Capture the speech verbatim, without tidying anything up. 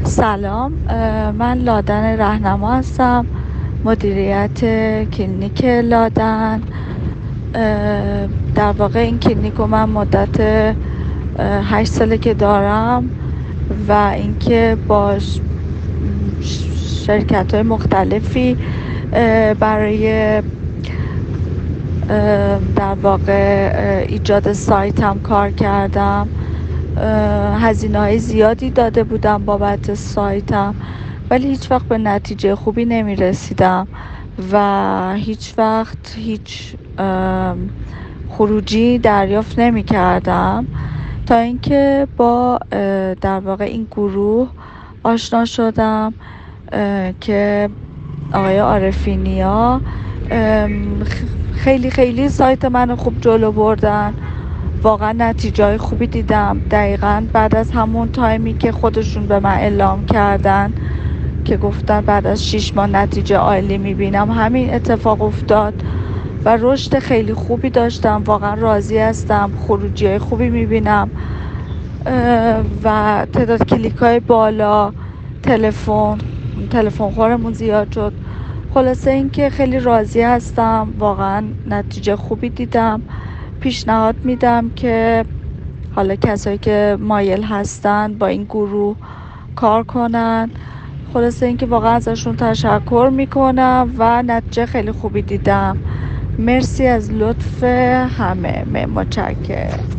سلام، اه، من لادن رهنما هستم، مدیریت کلینیک لادن. اه، در واقع این کلینیک رو من مدت اه، هشت ساله که دارم و اینکه با شرکت های مختلفی اه، برای اه، در واقع اه، ایجاد سایت هم کار کردم. هزینه های زیادی داده بودم بابت سایتم، ولی هیچ وقت به نتیجه خوبی نمی رسیدم و هیچ وقت هیچ ام، خروجی دریافت نمی کردم تا اینکه با اه، در واقع این گروه آشنا شدم اه، که آقای عارفینیا ام، خ- خیلی خیلی سایت منو خوب جلو بردن. واقعا نتیجه های خوبی دیدم دقیقا بعد از همون تایمی که خودشون به من اعلام کردن که گفتن بعد از شیش ماه نتیجه عالی میبینم. همین اتفاق افتاد و رشد خیلی خوبی داشتم. واقعا راضی هستم، خروجی های خوبی میبینم و تعداد کلیک های بالا. تلفن تلفن خورمون زیاد شد. خلاصه اینکه خیلی راضی هستم، واقعا نتیجه خوبی دیدم. پیشنهاد میدم که حالا کسایی که مایل هستن با این گروه کار کنن. خلاصه اینکه واقعا ازشون تشکر میکنم و نتیجه خیلی خوبی دیدم. مرسی از لطف همه، متشکرم.